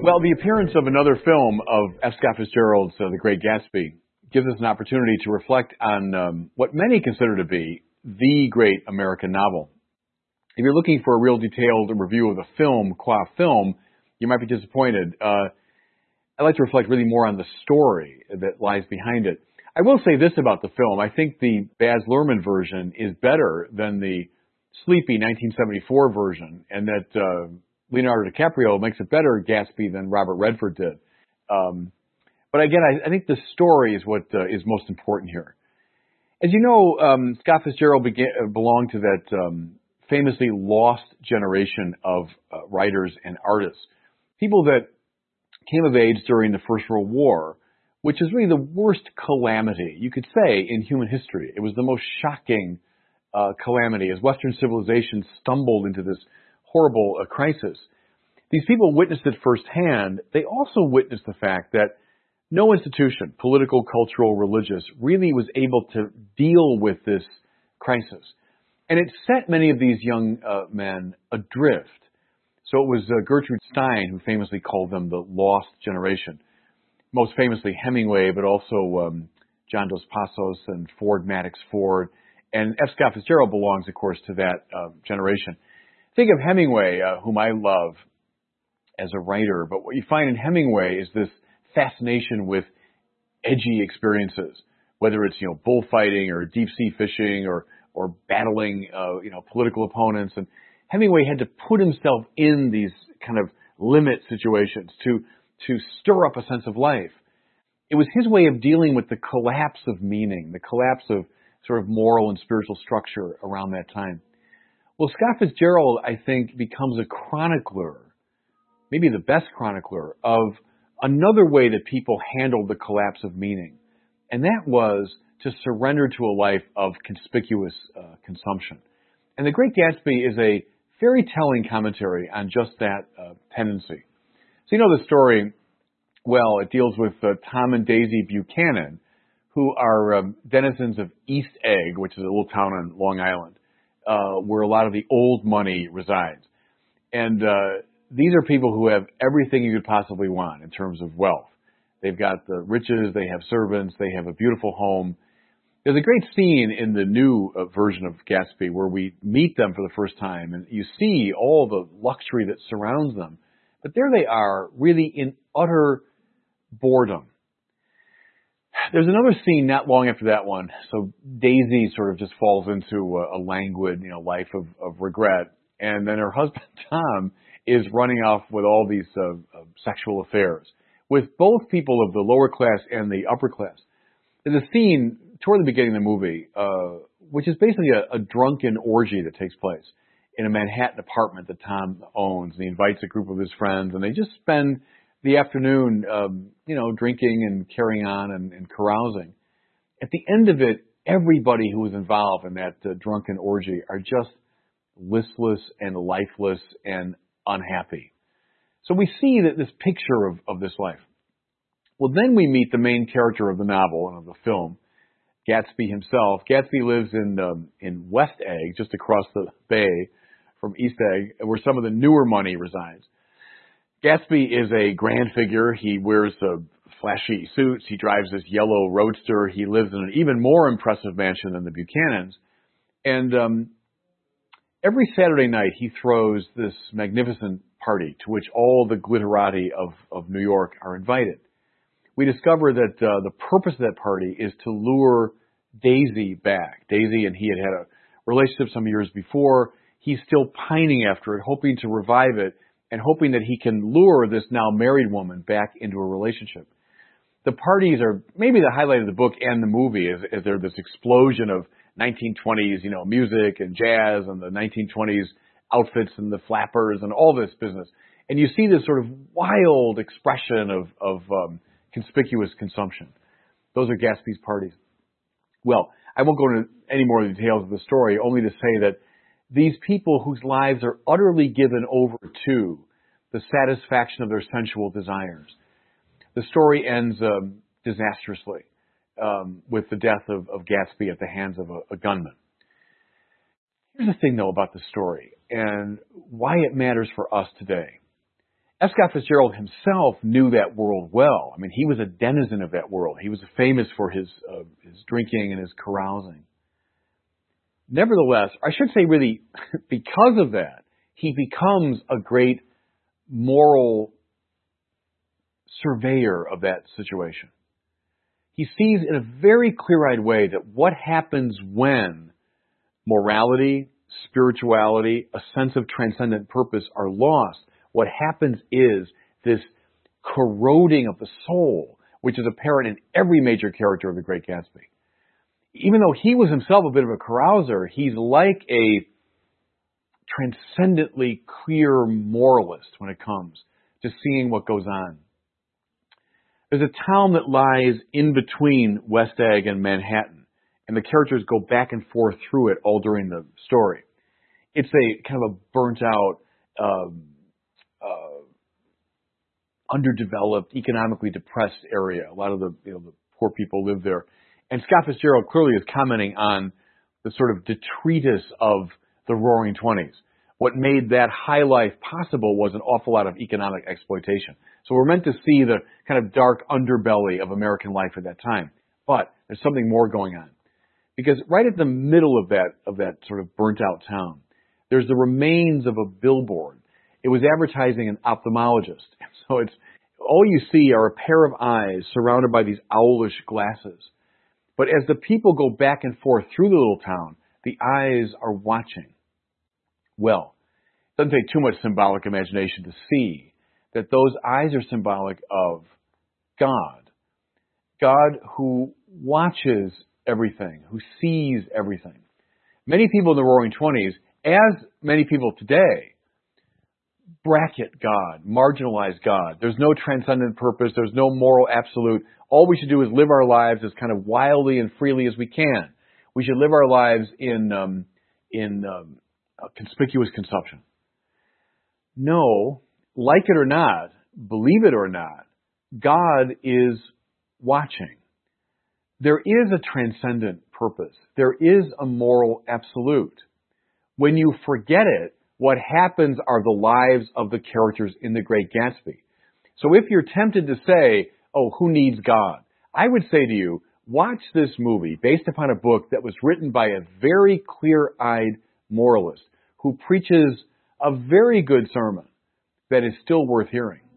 Well, the appearance of another film of F. Scott Fitzgerald's The Great Gatsby gives us an opportunity to reflect on what many consider to be the great American novel. If you're looking for a real detailed review of the film, qua film, you might be disappointed. I'd like to reflect really more on the story that lies behind it. I will say this about the film. I think the Baz Luhrmann version is better than the sleepy 1974 version, and that Leonardo DiCaprio makes a better Gatsby than Robert Redford did. But again, I think the story is what is most important here. As you know, Scott Fitzgerald belonged to that famously lost generation of writers and artists, people that came of age during the First World War, which is really the worst calamity, you could say, in human history. It was the most shocking calamity as Western civilization stumbled into this horrible crisis. These people witnessed it firsthand. They also witnessed the fact that no institution, political, cultural, religious, really was able to deal with this crisis. And it set many of these young men adrift. So it was Gertrude Stein who famously called them the lost generation. Most famously Hemingway, but also John Dos Passos and Ford Madox Ford. And F. Scott Fitzgerald belongs, of course, to that generation. Think of Hemingway, whom I love as a writer, but what you find in Hemingway is this fascination with edgy experiences, whether it's, bullfighting or deep sea fishing or battling, political opponents. And Hemingway had to put himself in these kind of limit situations to stir up a sense of life. It was his way of dealing with the collapse of meaning, the collapse of sort of moral and spiritual structure around that time. Well, Scott Fitzgerald, I think, becomes a chronicler, maybe the best chronicler, of another way that people handled the collapse of meaning. And that was to surrender to a life of conspicuous consumption. And The Great Gatsby is a very telling commentary on just that tendency. So you know the story well. It deals with Tom and Daisy Buchanan, who are denizens of East Egg, which is a little town on Long Island, where a lot of the old money resides. And these are people who have everything you could possibly want in terms of wealth. They've got the riches, they have servants, they have a beautiful home. There's a great scene in the new version of Gatsby where we meet them for the first time, and you see all the luxury that surrounds them. But there they are, really in utter boredom. There's another scene not long after that one. So Daisy sort of just falls into a languid, life of regret. And then her husband, Tom, is running off with all these sexual affairs with both people of the lower class and the upper class. There's a scene toward the beginning of the movie, which is basically a drunken orgy that takes place in a Manhattan apartment that Tom owns. And he invites a group of his friends, and they just spend the afternoon, drinking and carrying on and carousing. At the end of it, everybody who was involved in that drunken orgy are just listless and lifeless and unhappy. So we see that this picture of this life. Well, then we meet the main character of the novel and of the film, Gatsby himself. Gatsby lives in West Egg, just across the bay from East Egg, where some of the newer money resides. Gatsby is a grand figure. He wears flashy suits. He drives this yellow roadster. He lives in an even more impressive mansion than the Buchanans. And every Saturday night, he throws this magnificent party to which all the glitterati of New York are invited. We discover that the purpose of that party is to lure Daisy back. Daisy and he had a relationship some years before. He's still pining after it, hoping to revive it, and hoping that he can lure this now married woman back into a relationship. The parties are maybe the highlight of the book and the movie, as they're this explosion of 1920s, music and jazz and the 1920s outfits and the flappers and all this business. And you see this sort of wild expression of conspicuous consumption. Those are Gatsby's parties. Well, I won't go into any more of the details of the story, only to say that these people whose lives are utterly given over to the satisfaction of their sensual desires. The story ends disastrously with the death of Gatsby at the hands of a gunman. Here's the thing, though, about the story and why it matters for us today. F. Scott Fitzgerald himself knew that world well. I mean, he was a denizen of that world. He was famous for his drinking and his carousing. Nevertheless, I should say really, because of that, he becomes a great moral surveyor of that situation. He sees in a very clear-eyed way that what happens when morality, spirituality, a sense of transcendent purpose are lost, what happens is this corroding of the soul, which is apparent in every major character of The Great Gatsby. Even though he was himself a bit of a carouser, he's like a transcendently clear moralist when it comes to seeing what goes on. There's a town that lies in between West Egg and Manhattan, and the characters go back and forth through it all during the story. It's a kind of a burnt out, underdeveloped, economically depressed area. A lot of the poor people live there. And Scott Fitzgerald clearly is commenting on the sort of detritus of the Roaring Twenties. What made that high life possible was an awful lot of economic exploitation. So we're meant to see the kind of dark underbelly of American life at that time. But there's something more going on. Because right at the middle of that sort of burnt out town, there's the remains of a billboard. It was advertising an ophthalmologist. So it's all you see are a pair of eyes surrounded by these owlish glasses. But as the people go back and forth through the little town, the eyes are watching. Well, it doesn't take too much symbolic imagination to see that those eyes are symbolic of God. God who watches everything, who sees everything. Many people in the Roaring Twenties, as many people today, bracket God, marginalize God. There's no transcendent purpose. There's no moral absolute. All we should do is live our lives as kind of wildly and freely as we can. We should live our lives in conspicuous consumption. No, like it or not, believe it or not, God is watching. There is a transcendent purpose. There is a moral absolute. When you forget it, what happens are the lives of the characters in The Great Gatsby. So if you're tempted to say, oh, who needs God? I would say to you, watch this movie based upon a book that was written by a very clear-eyed moralist who preaches a very good sermon that is still worth hearing.